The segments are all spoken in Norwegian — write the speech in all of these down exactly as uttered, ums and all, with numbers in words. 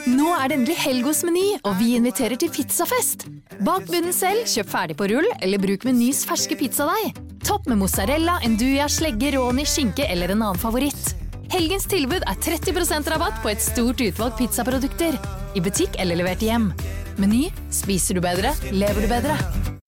Nå er det endelig helg hos Meny, og vi inviterer til pizzafest. Bak bunnen selv, kjøp ferdig på rull, eller bruk Menys ferske pizzadeig. Topp med mozzarella, enduja, slegge, råni, skinke eller en annen favoritt. Helgens tilbud er tretti prosent rabatt på et stort utvalg pizzaprodukter. I butikk eller levert hjem. Meny, spiser du bedre, lever du bedre.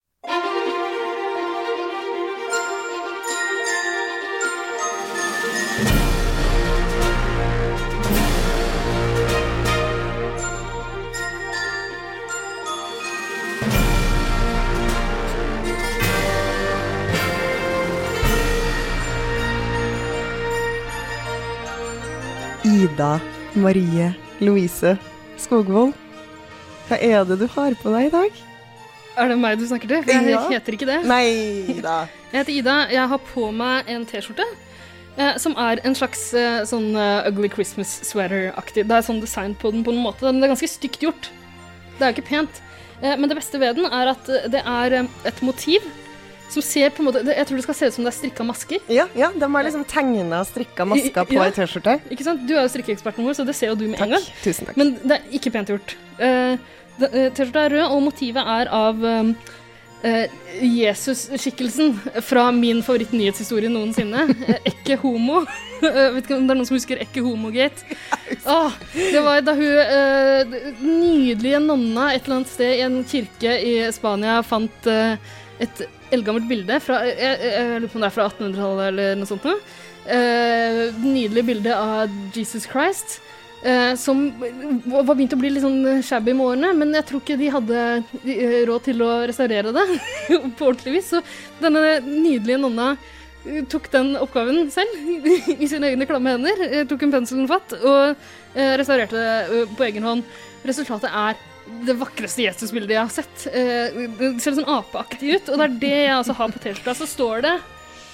Ida Marie Louise Skogvold. Hva er det du har på deg I dag? Er det meg du snakker til? Jeg Ja. heter ikke det. Nei da. Jeg heter Ida. Jeg har på meg en t-skjorte eh, som er en slags eh, sånn eh, ugly Christmas sweater-aktig. Det er sånn design på den på en måte. Den er ganske stygt gjort. Det er jo ikke pent. Eh, men det beste ved den er at eh, det er eh, et motiv som ser på en måte, det, jeg tror det skal se ut som det er strikket masker. Ja, ja, de har liksom tegnet og strikket masker på Ja. en t-skjorte. Ikke sant? Du er jo strikkeeksperten vår, så det ser jo du med en gang. Takk, tusen takk. Men det er ikke pent gjort. Uh, T-skjorta er rød, og motivet er av um, uh, Jesus-skikkelsen fra min favoritt-nyhetshistorie noensinne. Uh, Ikke homo. Uh, vet ikke om det er noen som husker Ikke homogate. Oh, det var da hun uh, nydelige nonna et eller annet sted i en kirke I Spania fant uh, et eldgammelt bilde fra, jeg, jeg, jeg lurer på om det er fra attenhundretallet eller noe sånt. Uh, nydelig bilde av Jesus Christ. Uh, som var begynt å bli litt sånn shabby med årene, men jeg tror ikke de hadde uh, råd til å restaurere det på ordentlig vis. Så denne nydelige nonna uh, tok den oppgaven selv I sine egne klamme hender, uh, tok en penselen fatt og uh, restaurerte det uh, på egen hånd. Resultatet er det vakreste Jesus-bildet jeg har sett. Uh, det ser litt sånn apeaktig ut, og det er det jeg altså har på t-skjorta. Så står det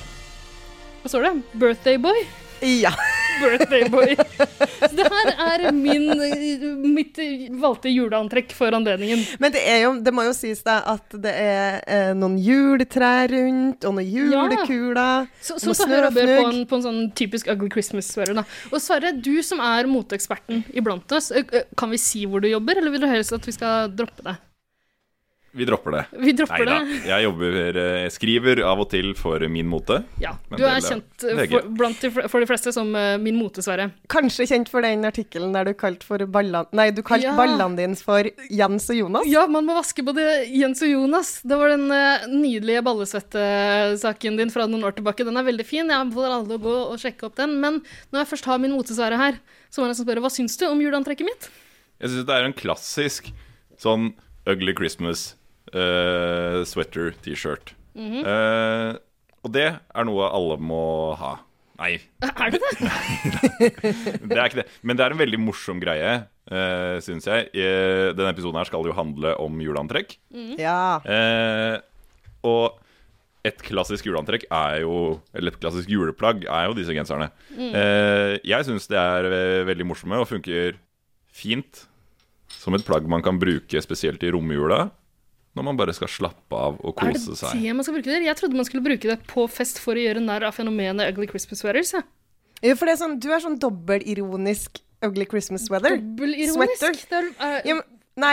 Hva står det? Birthday boy? Ja. Birthday boy. Så det her er min, mitt valgte juleantrekk for anledningen. Men det, er jo, det må jo sies da at det er eh, noen juletrær rundt, og noen julekuler, Så, og så, noe så hører jeg på snøfnugg. en, på en sånn typisk ugly Christmas sweater da. Og Sverre, du som er moteeksperten iblant oss, ø- ø, kan vi si hvor du jobber, eller vil du helst at vi skal droppe det? Vi dropper det. Vi dropper Neida, det. jeg jobber, jeg skriver av og til for Min Mote. Ja, Men du er del av kjent ø, V G. for, blant de, fl- for de fleste som uh, min mote, Sverre. Kanskje kjent for den artikkelen der du kalte for ballene, nei, du kalte Ja. ballene dine for Jens og Jonas. Ja, man må vaske både Jens og Jonas. Det var den uh, nydelige ballesvette-saken din fra noen år tilbake. Den er veldig fin. Jeg anbefaler alle å gå og sjekke opp den. Men når jeg først har min motesvære her, så må jeg nesten spørre, hva syns du om juleantrekket mitt? Jeg synes det er en klassisk sånn ugly Christmas uh, sweater t-shirt. Mhm. uh, og det er noe alle må ha. Nei, Er det det? det er ikke det. Men det er en veldig morsom greie, uh, synes jeg. Uh, denne episoden her skal jo handle om juleantrekk. Ja. Eh, og et klassisk juleantrekk er jo, eller et klassisk juleplagg er jo disse genserne. Eh, jeg synes det er eh, veldig morsomme og funker fint som et plagg man kan bruke spesielt I romjula, når man bare skal slappe av og Er det kose seg. det man skal bruke det? Jeg trodde man skulle bruke det på fest for å gjøre narr av fenomenet ugly Christmas sweaters. Ja. Jo, for det er sånn, du er sånn dobbelironisk ugly Christmas sweater. Dobbelironisk. Sweater. Det er, er, Ja, men, nei,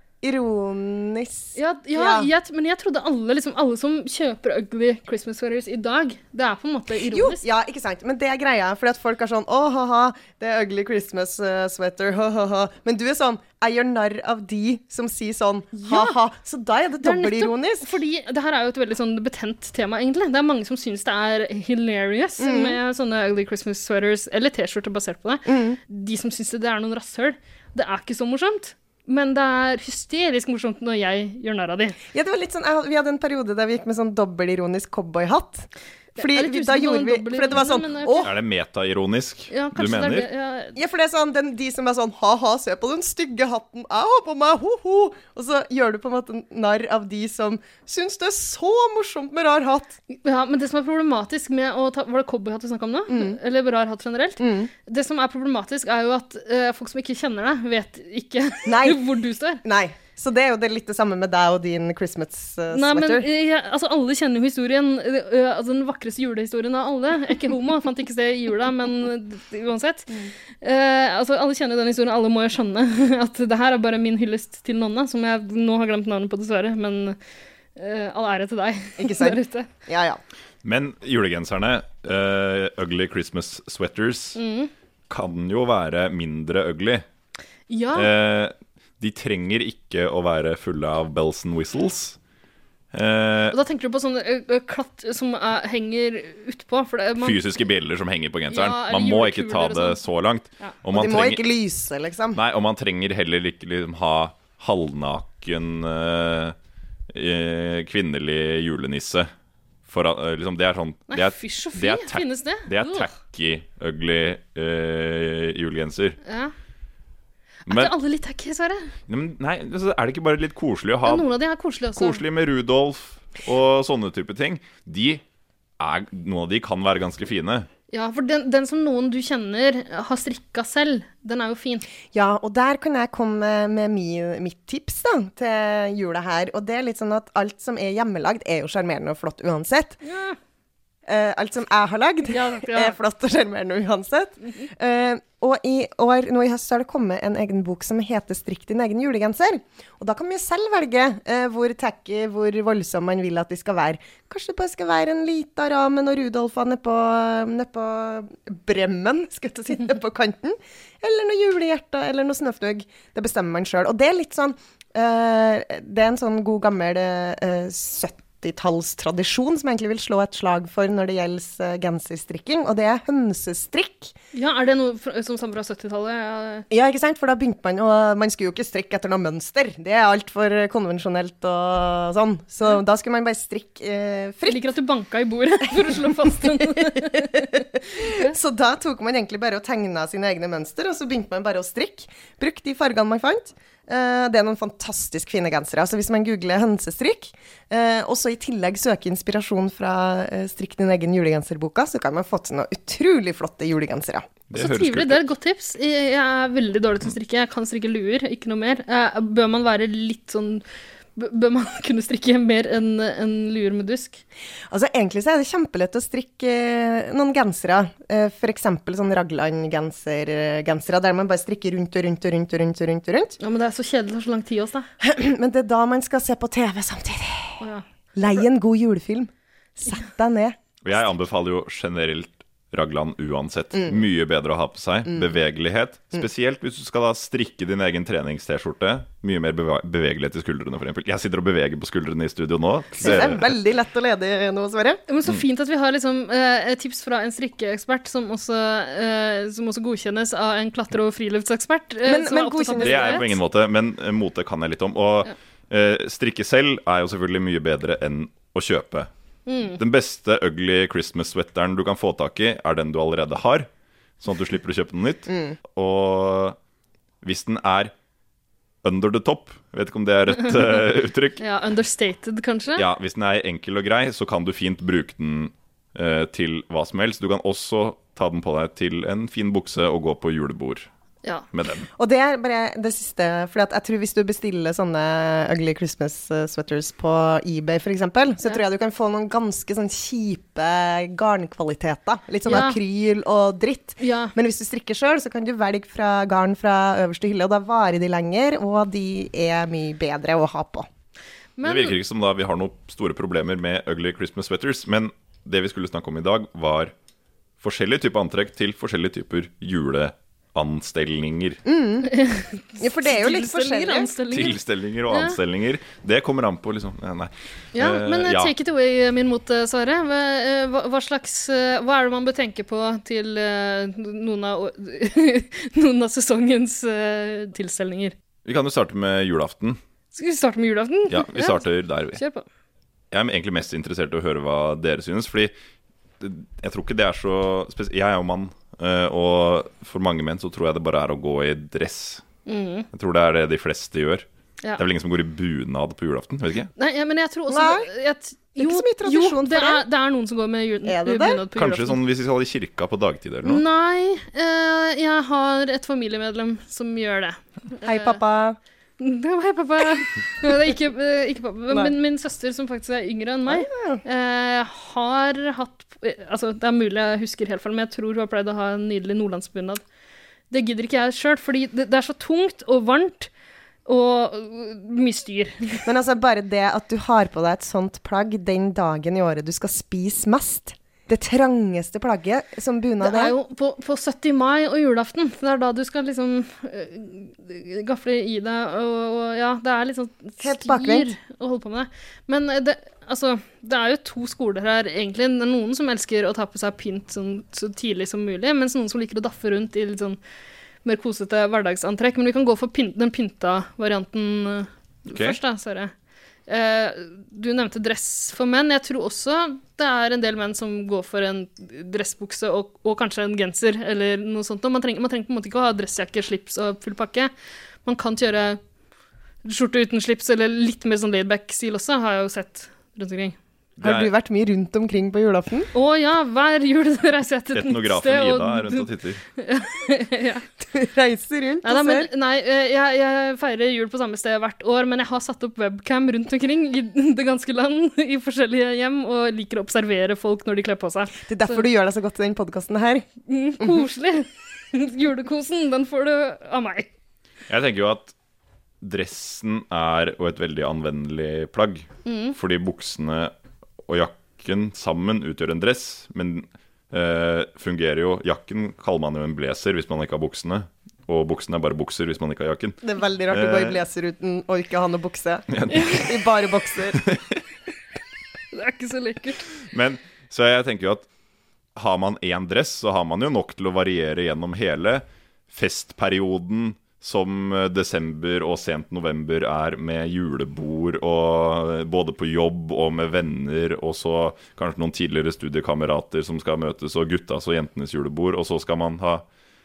ironisk. Ja, ja, Ja. Jeg, men jeg trodde alle, liksom, alle som kjøper ugly Christmas sweaters I dag, det er på en måte Jo, ironisk. ja, ikke sant. Men det er greia, fordi at folk er sånn, åh, haha, det er ugly Christmas uh, sweater, ha, ha, ha. Men du er sånn, jeg gjør narr av de som sier sånn, Ja. ha, ha. Så da er det Det er dobbelironisk. nettopp fordi det her er jo et veldig sånn betent tema, egentlig. Det er mange som synes det er hilarious Mm. med sånne ugly Christmas sweaters, eller t-skjorter basert på det. Mm. De som synes det er noen rasshøl. Det er ikke så morsomt. Men det er hysterisk morsomt når jeg gjør narr av de. Ja, det var litt sånn, jeg, hadde- vi hadde en periode der vi gikk med sånn dobbelironisk cowboyhatt. Fordi Jeg er litt vi, usikker da på gjorde om vi, dobbelironisk, for det var sånn, men jeg- åh, Er det metaironisk Ja, du kanskje det er mener? det. Ja, ja, for det er sånn, den, de som er sånn, ha-ha, se på den stygge hatten jeg har på meg, ho-ho. Og så gjør du på en måte narr av de som synes det er så morsomt med rar hatt. Ja, men det som er problematisk med å ta, var det cowboyhatt vi snakket om nå? Mm. Eller rar hatt generelt? Det som er problematisk er jo at eh, folk som ikke kjenner deg, vet ikke Nei. hvor du står. Nei. Så det er jo det litt det samme med deg og din Christmas uh, Nei, men sweater. jeg, altså, alle kjenner jo historien, uh, altså den vakreste julehistorien av alle. Jeg er ikke homo, fant ikke sted i jula, men uansett. Mm. Uh, altså, alle kjenner den historien, alle må jo skjønne at det her er bare min hyllest til Nonna, som jeg nå har glemt navnet på dessverre, men uh, all ære til deg. Ikke sant? Der ute. Ja, ja. Men julegenserne, uh, ugly Christmas sweaters, mm. kan jo være mindre ugly. Ja. Uh, De trenger ikke å være fulle av bells and whistles. Eh, og da tenker du på sånne ø, klatt som er, henger utpå. For det, man, fysiske bjeller som henger på genseren. Ja, man må ikke ta det sånn. så langt. Ja. Og, og man de må trenger, ikke lyse, liksom. Nei, og man trenger heller ikke liksom, ha halvnaken eh, kvinnelig julenisse. For, uh, liksom, det er sånn Nei, det er, fysj og fy, det er ta- finnes det? Det er tacky, ugly uh, julegenser. Ja. Men, er ikke alle litt tacky, Sverre? nei, altså, er det ikke bare litt koselig å ha ja, noen av de er koselige også. Koselig med Rudolf og sånne type ting. De er, noen av de kan være ganske fine. Ja, for den, den som noen du kjenner har strikka selv, den er jo fin. Ja, og der kan jeg komme med mi, mitt tips da, til jula her. Og det er litt sånn at alt som er hjemmelagd er jo charmerende og flott uansett. Ja. Uh, alt som jeg har lagd ja, ja. er flott og charmerende uansett. Uh, og i år, nå i høst, så har det kommet en egen bok som heter Strikk din egen julegenser. Og da kan man jo selv velge uh, hvor tacky, hvor voldsom man vil at de skal være. Kanskje det bare skal være en liten ramen og Rudolfa nede på, ned på bremmen, skal jeg si, nede på kanten. Eller noe julehjerter, eller noe snøfnugg. Det bestemmer man selv. Og det er litt sånn, uh, det er en sånn god gammel uh, sytti-tallstradisjon som jeg egentlig vil slå et slag for når det gjelder uh, genserstrikking, og det er hønsestrikk. Ja, er det noe fra, som stammer fra syttitallet? Ja. Ja, ikke sant? For da begynte man, og man skulle jo ikke strikke etter noe mønster. Det er alt for konvensjonelt og sånn. Så da skulle man bare strikke uh, fritt. Jeg liker at du banka i bordet for å slå fast den. Så da tok man egentlig bare og tegnet sine egne mønster, og så begynte man bare å strikke. Bruk de fargene man fant. Uh, det er noen fantastisk fine gensere. Altså hvis man googler hønsestrikk, uh, og så i tillegg søker inspirasjon fra uh, Strikk din egen julegenserboka, så kan man få til noen utrolig flotte julegensere. Det, så trivelig, det er et godt tips. Jeg er veldig dårlig til å strikke. Jeg kan strikke luer, ikke noe mer. Uh, bør man være litt sånn Bør man kunne strikke mer enn en luer med dusk? Altså egentlig så er det kjempelett å strikke noen gensere. For eksempel sånn raglan-gensere, der man bare strikker rundt og rundt og rundt og rundt og rundt og rundt. Ja, men det er så kjedelig, det tar så lang tid også, da. Men det er da man skal se på T V samtidig. Oh, ja. Lei en god julefilm. Sett deg ned. Og jeg anbefaler jo generelt raglan uansett. Mm. Mye bedre å ha på seg. Mm. Bevegelighet. Spesielt hvis du skal da strikke din egen trenings-T-skjorte. Mye mer beve- bevegelighet i skuldrene, for eksempel. Jeg sitter og beveger på skuldrene i studio nå. Det er veldig lett å lede nå, Sverre. Men så fint at vi har liksom, eh, tips fra en strikkeekspert som også, eh, som også godkjennes av en klatre- og friluftsekspert. Eh, Men- som men er opptatt av Det er jeg på ingen måte, men eh, mote kan jeg litt om. Og Ja. eh, strikke selv er jo selvfølgelig mye bedre enn å kjøpe. Mm. Den beste ugly Christmas-sweateren du kan få tak i, er den du allerede har, sånn at du slipper å kjøpe noe nytt. Mm. Og hvis den er under the top, jeg vet ikke om det er et uh, uttrykk. Ja, understated kanskje? Ja, hvis den er enkel og grei, så kan du fint bruke den uh, til hva som helst. Du kan også ta den på deg til en fin bukse og gå på julebord. Ja. Med den. Og det er bare det siste, for jeg tror hvis du bestiller sånne ugly Christmas sweaters på eBay for eksempel, så ja. tror jeg du kan få noen ganske sånn kjipe garnkvaliteter. Litt sånn ja. akryl og dritt. Ja. Men hvis du strikker selv, så kan du velge fra garn fra øverste hylle, og da varer de lenger, og de er mye bedre å ha på. Men... Det virker ikke som da vi har noen store problemer med ugly Christmas sweaters, men det vi skulle snakke om i dag var forskjellige typer antrekk til forskjellige typer jule anstelninger. Mm. Ja, for det er jo litt forskjellig. Tilstelninger og anstelninger. Det kommer an på, liksom. Nei. Ja, men uh, ja. take it away, min mote, Sverre. Hva, hva slags Hva er det man bør tenke på til uh, noen, av, noen av sesongens uh, tilstelninger? Vi kan jo starte med julaften. Skal vi starte med julaften? Ja, vi starter ja. der. Vi. Kjør på. Jeg er egentlig mest interessert i å høre hva dere synes, fordi jeg tror ikke det er så spesielt. Jeg er jo mann. Uh, og for mange menn så tror jeg det bare er å gå i dress. Mm. Jeg tror det er det de fleste gjør. Ja. Det er vel ingen som går i bunad på julaften, vet ikke? Nei, ja, men jeg tror også Nei, jeg, jo, det er ikke så mye tradisjon jo, det for det. Er, det er noen som går med jul, er det bunad på julaften. Kanskje sånn hvis vi skal i kirka på dagtid eller noe? Nei, uh, jeg har et familiemedlem som gjør det. Hei, pappa. Det var jeg, pappa. Det er ikke, ikke pappa. Men min søster, som faktisk er yngre enn meg, eh, har hatt Altså, det er mulig jeg husker helt feil, men jeg tror hun har pleid å ha en nydelig nordlandsbunad. Det gidder ikke jeg selv, fordi det, det er så tungt og varmt og mye styr. Men altså, bare det at du har på deg et sånt plagg den dagen i året du skal spise mest, det trangeste plagget som bunad det er jo på, på sytti mai og julaften. Det er da du skal liksom uh, gafle i deg, og, og ja, det er litt sånn styr å holde på med det. Men det, altså, det er jo to skoler her, egentlig. Det er noen som elsker å ta på seg pynt sånn, så tidlig som mulig, mens noen som liker å daffe rundt i litt sånn mer kosete hverdagsantrekk. Men vi kan gå for pynt, den pynta-varianten uh, okay. først, da, sorry. Uh, du nevnte dress for menn. Jeg tror også det er en del menn som går for en dressbukse og, og kanskje en genser eller noe sånt. Man trenger, man trenger på en måte ikke å ha dressjakke, slips og full pakke. Man kan kjøre skjorte uten slips eller litt mer sånn laidback-stil også, har jeg jo sett rundt omkring. Har du vært mye rundt omkring på julaften? Å ja, hver jul reiser jeg til et nytt sted. Etnografen Ida er rundt og titter. Ja. Du reiser rundt nei, og nei, ser. Men, nei, jeg, jeg feirer jul på samme sted hvert år, men jeg har satt opp webcam rundt omkring i det ganske land, i forskjellige hjem, og liker å observere folk når de kler på seg. Det er derfor så. Du gjør deg så godt i den podcasten her. Mm, koselig. Julekosen, den får du av meg. Jeg tenker jo at dressen er jo et veldig anvendelig plagg, mm. fordi buksene og jakken sammen utgjør en dress, men eh, fungerer jo, jakken kaller man jo en blazer hvis man ikke har buksene, og buksene er bare bukser hvis man ikke har jakken. Det er veldig rart å gå i blazer uten å ikke ha noe bukse. I bare bokser. Det er ikke så lekkert. Men, så jeg tenker jo at har man en dress, så har man jo nok til å variere gjennom hele festperioden, som desember og sent november er med julebord, og både på jobb og med venner, og så kanskje noen tidligere studiekamerater som skal møtes, og guttas og jentenes julebord, og så skal man ha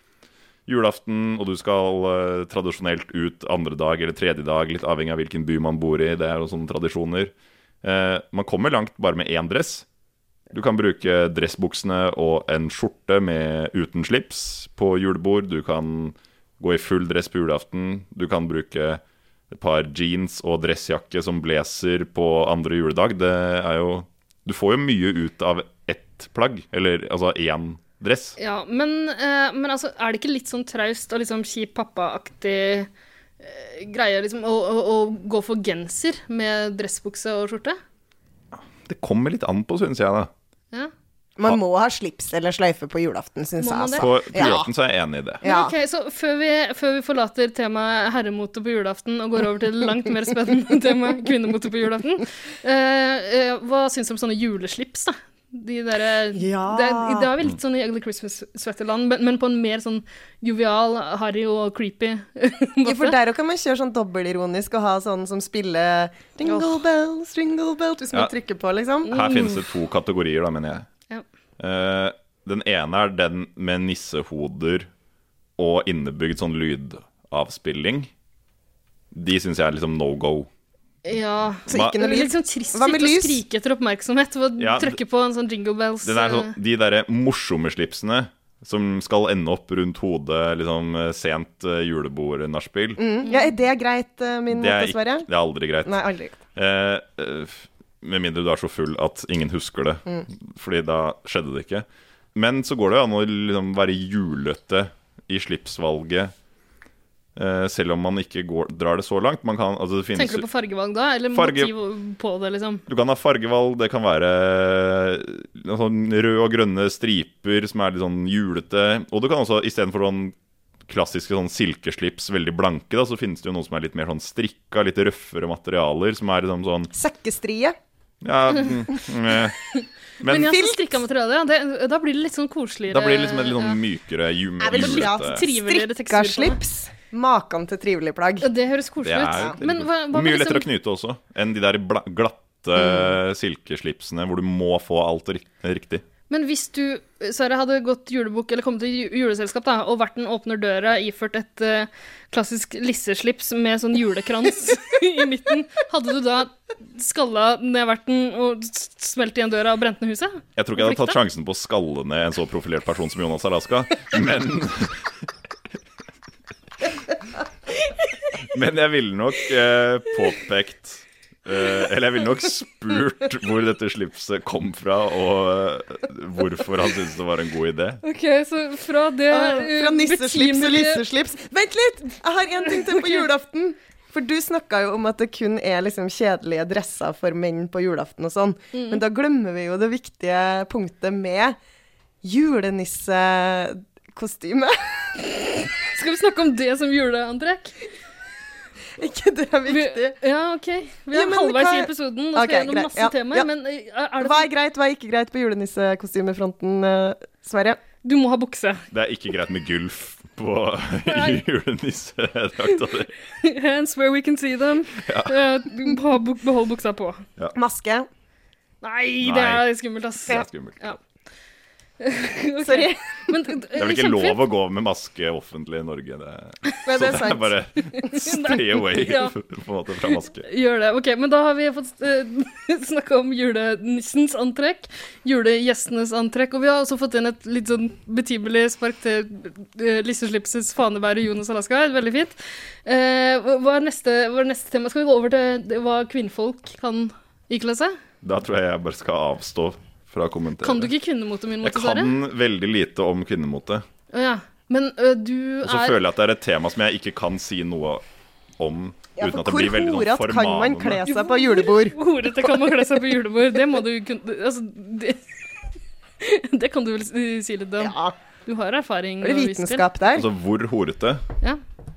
julaften, og du skal uh, tradisjonelt ut andre dag eller tredje dag, litt avhengig av hvilken by man bor i, det er jo sånne tradisjoner. Uh, man kommer langt bare med én dress. Du kan bruke dressbuksene og en skjorte med uten slips på julebord, du kan gå i full dress på julaften. Du kan bruke et par jeans og dressjakke som blazer på andre juledag. Det er jo, du får jo mye ut av ett plagg, eller altså én dress. Ja, men, eh, men altså, er det ikke litt sånn traust og liksom kjip pappa-aktig eh, greie liksom, å, å, å gå for genser med dressbukse og skjorte? Det kommer litt an på, synes jeg da. Ja. Man må ha slips eller sløyfe på julaften, synes jeg. Altså. På, på julaften så er jeg enig i det. Ja. Ok, så før vi, før vi forlater temaet herremote på julaften og går over til langt mer spennende tema kvinnemote på julaften, eh, eh, hva synes du om sånne juleslips da? De der, ja. det, det er vel litt sånn i Ugly Christmas-svetterland, men, men på en mer sånn jovial, harry og creepy ja, for der kan man kjøre sånn dobbelironisk og ha sånn som spiller Jingle oh. bells, jingle bells, hvis man ja. trykker på, liksom. Her finnes det to kategorier da, mener jeg. Ja. Uh, den ene er den med nissehoder og innebygd sånn lydavspilling. De synes jeg er liksom no-go. Ja, så ikke noe lyd. Litt sånn trist å skrike etter oppmerksomhet og ja, trykke på en sånn jingle bells. Den er sånn, de der morsomme slipsene som skal ende opp rundt hodet, liksom sent uh, julebord-nachspiel. Mm. Ja, er det greit, uh, min måte å svare? Det er aldri greit. Nei, aldri greit. Uh, uh, med mindre du er så full at ingen husker det, mm. fordi da skjedde det ikke. Men så går det jo an å liksom være julete i slipsvalget, uh, selv om man ikke går, drar det så langt. Man kan, altså det finnes, tenker du på fargevalg da, eller farge, motiv på det liksom? Du kan ha fargevalg, det kan være sånn rød og grønne striper som er litt sånn julete, og du kan også, i stedet for sånn klassiske sånn silkeslips, veldig blanke da, så finnes det jo noe som er litt mer sånn strikka, litt røffere materialer, som er liksom sånn sekkestrie. Ja, mm, men, men ja, så strikka materiale, ja, det, da blir det litt sånn koseligere. Da blir det liksom litt sånn mykere, ju, julete. Strikka slips, maken til trivelig plagg. Det høres koselig ut. Men hva, hva mye liksom... lettere å knyte også, enn de der glatte mm. silkeslipsene, hvor du må få alt riktig. Men hvis du, Sara, hadde gått julebok eller kommet til juleselskap da, og vært den åpner døra iført et uh, klassisk lisseslips med sånn julekrans i midten, hadde du da skallet ned verten og smelt igjen døra og brent ned huset? Jeg tror ikke jeg hadde tatt sjansen på å skalle ned en så profilert person som Jonas Alaska, men... Men jeg ville nok eh, påpekt eh, Eller jeg ville nok spurt hvor dette slipset kom fra, og eh, hvorfor han syntes det var en god idé. Ok, så fra det Ah, fra nisseslips til betimelige- lisseslips. Vent litt! Jeg har en ting til på julaften. For du snakket jo om at det kun er liksom kjedelige dresser for menn på julaften og sånn. Mm. Men da glemmer vi jo det viktige punktet med julenissekostyme. Skal vi snakke om det som juleantrekk? Ikke det er Vi, viktig. ja, ok. Vi er Ja, men halvveis hva- i episoden, og skal Ok, gjennom greit. masse Ja, temaer, ja. men eh, er det Hva er greit, hva er ikke greit på julenissekostymefronten, uh, Sverre? Du må ha bukse. Det er ikke greit med gulf på julenissedrakta di. Hands where we can see them. Eh, du må ha buk- behold buksa på. Maske. Nei, Nei. det er skummelt, ass. Det er skummelt. Ja. Ok. Sorry. Men, Det er vel ikke lov å gå med maske offentlig i Norge. Det, Men så det er det er sant. bare stay away Ja. på en måte fra maske. Gjør det. Ok, men da har vi fått uh, snakka om julenissens antrekk, julegjestenes antrekk, og vi har også fått inn et litt sånn betimelig spark til uh, Lisseslipsets fanebærer Jonas Alaska. Veldig fint. Uh, hva, er neste, hva er neste tema? Skal vi gå over til det- hva kvinnfolk kan ikle seg? Da tror jeg jeg bare skal avstå fra å kommentere. Kan du ikke kvinnemote min Jeg måte, Sverre? kan veldig lite om kvinnemote. Å ja. Men uh, du Og så er føler jeg at det er et tema som jeg ikke kan si noe om Ja, uten for at det hvor blir veldig sånn horet kan man kle formanende. seg på julebord? Hvor horete kan man kle seg på julebord? Det må du kunne Altså, det, det kan du vel si si litt om. Ja, Du har erfaring. det er å vise til. vitenskap der. Altså hvor horete. Ja.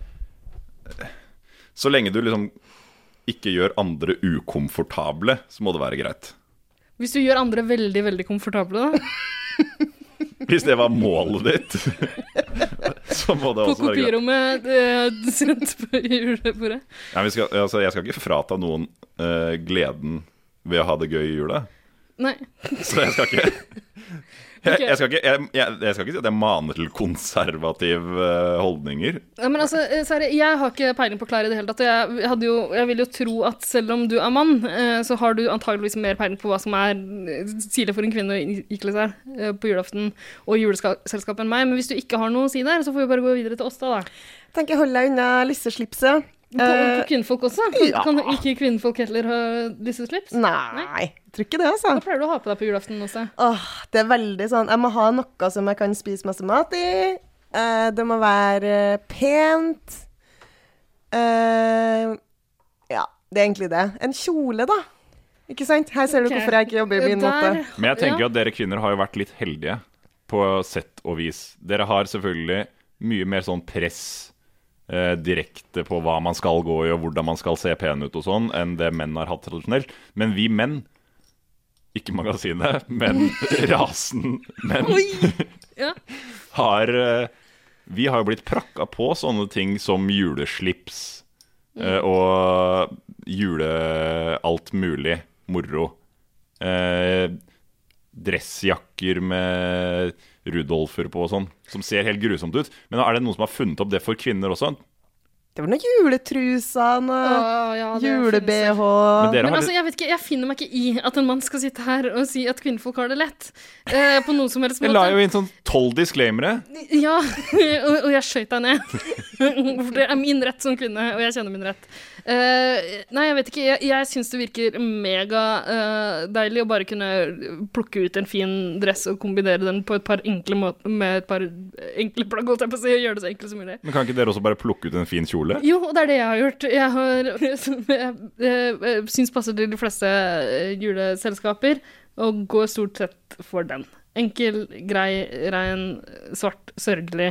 Så lenge du liksom ikke gjør andre ukomfortable, så må det være greit. Hvis du gjør andre veldig, veldig komfortable, da. Hvis det var målet ditt, så må det På også være greit. kopirommet eh, sendt på julebordet. Ja, vi skal, altså, jeg skal ikke frata noen eh, gleden ved å ha det gøy i jula. Nei. Så jeg skal ikke Jeg, Ok. jeg, skal, ikke, jeg, jeg, jeg skal ikke si at jeg maner til konservative eh, holdninger. Ja, men altså, eh, Sverre, jeg har ikke peiling på klær i det hele tatt. og Jeg, hadde jo, jeg vil jo tro at selv om du er mann, eh, så har du antageligvis mer peiling på hva som er eh, stilig for en kvinne å i- ikle seg eh, på julaften og juleselskap enn meg. Men hvis du ikke har noe å si der, så får vi bare gå videre til oss da. da. Tenker hold deg unna lisseslipset. På, på Eh, kvinnfolk også? ja. Kan ikke kvinnfolk heller ha disse slips? Nei, jeg tror ikke det, altså. Hva pleier du å ha på deg på julaften også? Åh, det er veldig sånn, jeg må ha noe som jeg kan spise masse mat i. Eh, det må være eh, pent. Eh, ja, det er egentlig det. En kjole, da. Ikke sant? Her ser Ok. du hvorfor jeg ikke jobber i min måte. Der- Men jeg tenker ja. at dere kvinner har jo vært litt heldige på sett og vis. Dere har selvfølgelig mye mer sånn press eh, direkte på hva man skal gå i og hvordan man skal se pen ut og sånn, enn det menn har hatt tradisjonelt. Men vi menn, ikke magasinet, men rasen menn, Ja. har eh, Vi har jo blitt prakka på sånne ting som juleslips eh, og jule alt mulig moro. Eh, dressjakker med Rudolfer på og sånn, som ser helt grusomt ut. Men er det noen som har funnet opp det for kvinner også? Det var noen juletruser, noe Å, ja, det jule-B H. Men dere Men har altså, jeg vet ikke, jeg finner meg ikke i at en mann skal sitte her og si at kvinnfolk har det lett. Eh, på noen som helst Jeg måte. la jo inn sånn tolv disclaimere. Ja, og, og jeg skjøt deg ned. For det er min rett som kvinne, og jeg kjenner min rett. Eh, nei, jeg vet ikke. Jeg, jeg syns det virker megadeilig å bare kunne plukke ut en fin dress og kombinere den på et par enkle måter med et par enkle plagg, holdt jeg på å si, og gjøre det så enkelt som mulig. Men kan ikke dere også bare plukke ut en fin kjole? Jo, og det er det jeg har gjort. Jeg har som jeg, jeg, jeg syns passer til de fleste eh, juleselskaper, og går stort sett for den. Enkel, grei, rein, svart, sørgelig.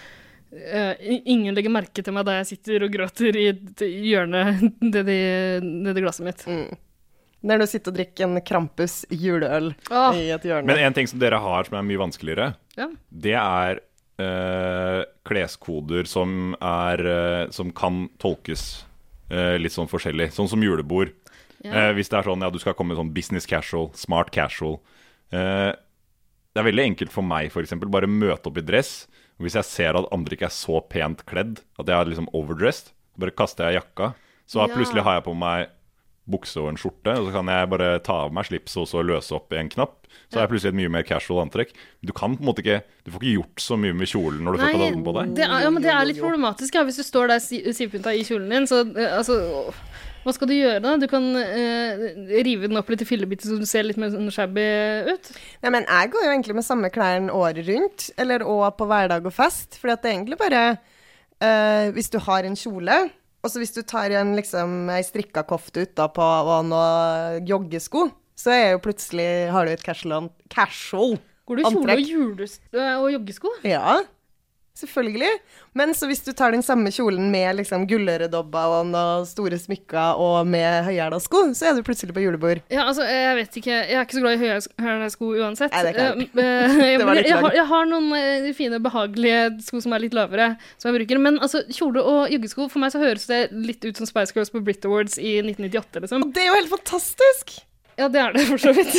Eh, ingen legger merke til meg da jeg sitter og gråter i et hjørne nedi, nedi glasset mitt. Mm. Det er når du sitter og drikker en Krampus juleøl Åh. i et hjørne. Men en ting som dere har som er mye vanskeligere, Ja. det er eh, kleskoder som er eh, som kan tolkes eh, litt sånn forskjellig. Sånn som julebord. Ja. Eh, hvis det er sånn, ja, du skal komme sånn business casual, smart casual. Eh, det er veldig enkelt for meg, for eksempel, bare møte opp i dress. Og hvis jeg ser at andre ikke er så pent kledd, at jeg er liksom overdressed, så bare kaster jeg jakka. Så Ja. plutselig har jeg på meg bukse og en skjorte, og så kan jeg bare ta av meg slips og så løse opp i en knapp. Så er jeg plutselig et mye mer casual antrekk. Du kan på en måte ikke, du får ikke gjort så mye med kjolen når du Nei, får tatt den på deg. Det er, ja, men det er litt problematisk, ja. Hvis du står der sivpynta i kjolen din, så uh, altså, hva skal du gjøre da? Du kan uh, rive den opp litt i fillebiter så du ser litt mer shabby ut. Nei, men jeg går jo egentlig med samme klærne året rundt, eller også på hverdag og fest, fordi at det er egentlig bare, uh, hvis du har en kjole, og så hvis du tar en liksom ei strikka kofte utapå og noe joggesko, så er jo plutselig, har du et casual, casual Går du i kjole antrekk. og, jules, og joggesko? Ja, selvfølgelig. Men så hvis du tar den samme kjolen med liksom gulløredobber og noen store smykker og med høyhæla sko, så er du plutselig på julebord. Ja, altså, jeg vet ikke, jeg er ikke så glad i høyhæla sko uansett. Nei, det er klart. Uh, uh, jeg, Det var litt jeg, har, langt. jeg har noen uh, fine, behagelige sko som er litt lavere, som jeg bruker. Men altså, kjole og joggesko, for meg så høres det litt ut som Spice Girls på Brit Awards i nitten nittiåtte, liksom. Og det er jo helt fantastisk! Ja, det er det for så vidt.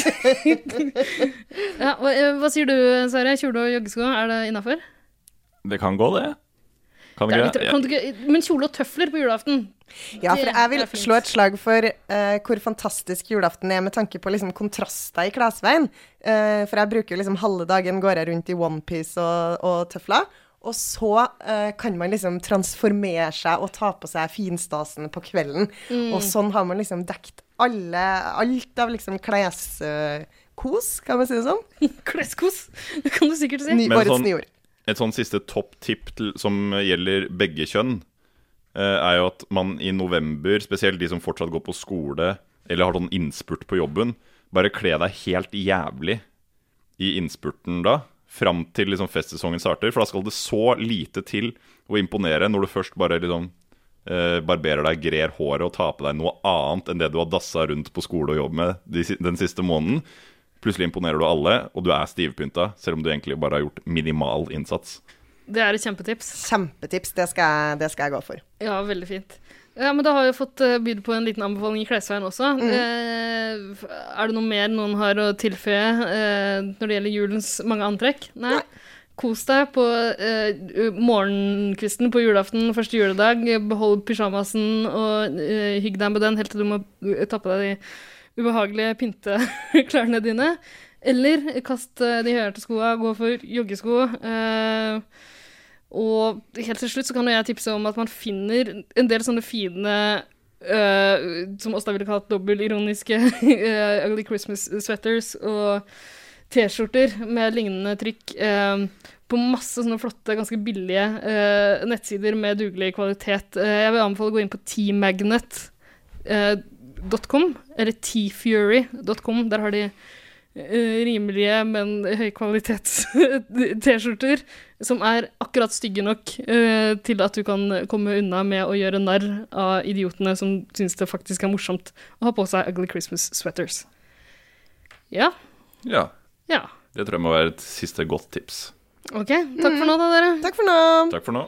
Ja, hva, hva sier du, Sara? Kjole og joggesko, er det innenfor? Det kan gå, det. Kan Det det er ikke litt, kan du ikke? Men kjole og tøfler på julaften? Ja, for Det jeg vil er fint. slå et slag for eh, hvor fantastisk julaften er med tanke på liksom kontraster i klesveien. Eh, for jeg bruker jo liksom halve dagen går jeg rundt i onepiece og, og tøfler. Og så eh, kan man liksom transformere seg og ta på seg finstasen på kvelden. Mm. Og sånn har man liksom dekt alle, alt av liksom kleskos, kan man si det sånn? Kleskos, det kan du sikkert si. Ny, Men årets sånn- nyord. Et sånn siste topp-tipp til- som gjelder begge kjønn, eh, er jo at man i november, spesielt de som fortsatt går på skole, eller har sånn innspurt på jobben, bare kle deg helt jævlig i innspurten da, fram til liksom festsesongen starter, for da skal det så lite til å imponere når du først bare liksom eh, barberer deg, grer håret og tar på deg noe annet enn det du har dassa rundt på skole og jobb med de, si- den siste måneden. Plutselig imponerer du alle, og du er stivpynta, selv om du egentlig bare har gjort minimal innsats. Det er et kjempetips. Kjempetips, det skal, jeg, det skal jeg gå for. Ja, veldig fint. Ja, men da har jeg fått uh, bydd på en liten anbefaling i klesveien også. Mm. Eh, er det noe mer noen har å tilføye eh, når det gjelder julens mange antrekk? Nei. Kos deg på uh, morgenkvisten på julaften, første juledag. Behold pyjamasen og uh, hygg deg med den helt til du må uh, ta på deg de ubehagelige pynteklærne dine. Eller kast uh, de høyhælte skoene, gå for joggesko. Uh, og helt til slutt så kan jeg tipse om at man finner en del sånne fine, uh, som oss da ville kalt dobbelironiske, uh, ugly Christmas sweaters og t-skjorter med lignende trykk uh, på masse sånne flotte, ganske billige uh, nettsider med dugelig kvalitet. Uh, jeg vil anbefale å gå inn på t magnet dot com, eller t fury dot com. Der har de uh, rimelige, men høykvalitets t-skjorter som er akkurat stygge nok uh, til at du kan komme unna med å gjøre narr av idiotene som synes det faktisk er morsomt å ha på seg ugly Christmas sweaters. Ja, Ja, ja. det tror jeg må være et siste godt tips. Ok, takk for nå da, dere. Takk for nå! Takk for nå.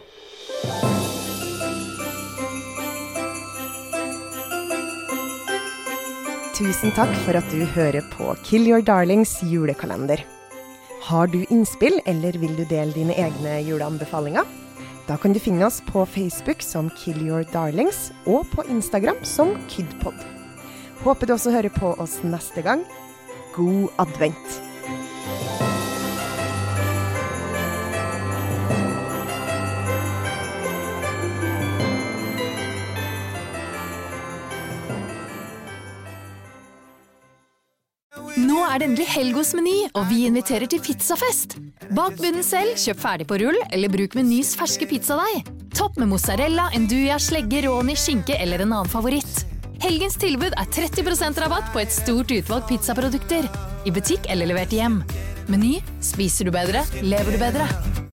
Tusen takk for at du hører på Kill Your Darlings julekalender. Har du innspill, eller vil du dele dine egne juleanbefalinger? Da kan du finne oss på Facebook som Kill Your Darlings, og på Instagram som Kidpod. Håper du også hører på oss neste gang. God advent! Nå er det endelig helg hos Meny, og vi inviterer til pizzafest. Bak bunnen selv, kjøp ferdig på rull, eller bruk Menys ferske pizzadeig. Topp med mozzarella, enduja, slegge, råni, skinke eller en annen favoritt. Helgens tilbud er tretti prosent rabatt på et stort utvalg pizzaprodukter. I butikk eller levert hjem. Meny, spiser du bedre, lever du bedre.